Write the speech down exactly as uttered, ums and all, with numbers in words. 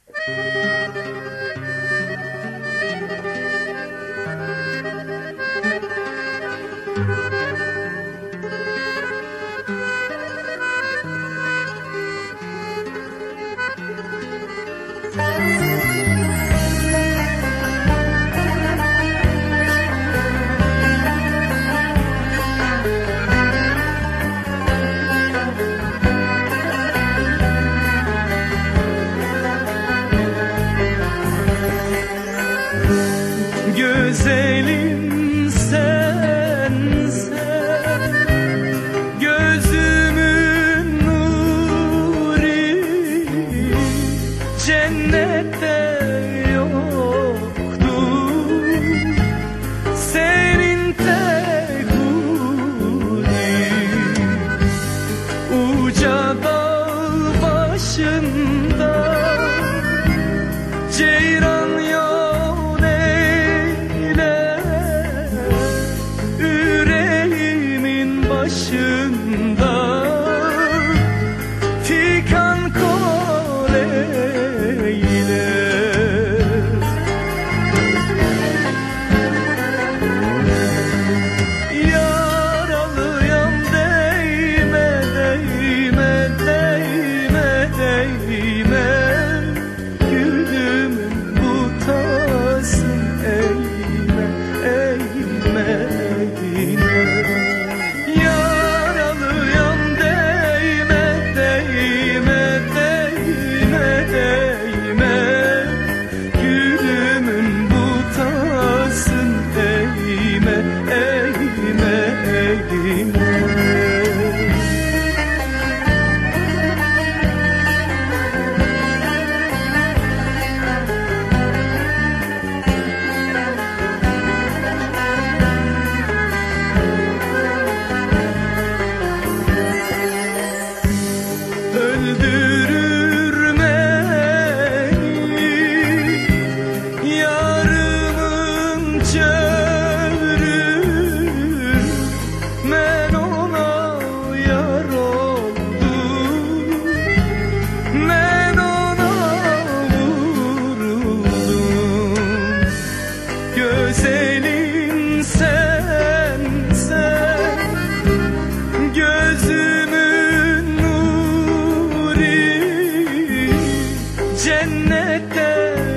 Güzelim sensen, gözümün nuru, cennette yoktur senin tek huri. Uca dağ başında ceyran yol eyle, yüreğimin başında fikan kol eyle. Yaralıyam değme, değme, değme, değme, gülümün butasın eğme, eğme, eğme. Yaralıyam değme, değme, değme, değme, gülümün butasın eğme, eğme, eğme. Öldürür beni yarımın çövrü, ben ona yar oldum, ben ona vuruldum. Güzelim sensen, gözümün nuru, cennette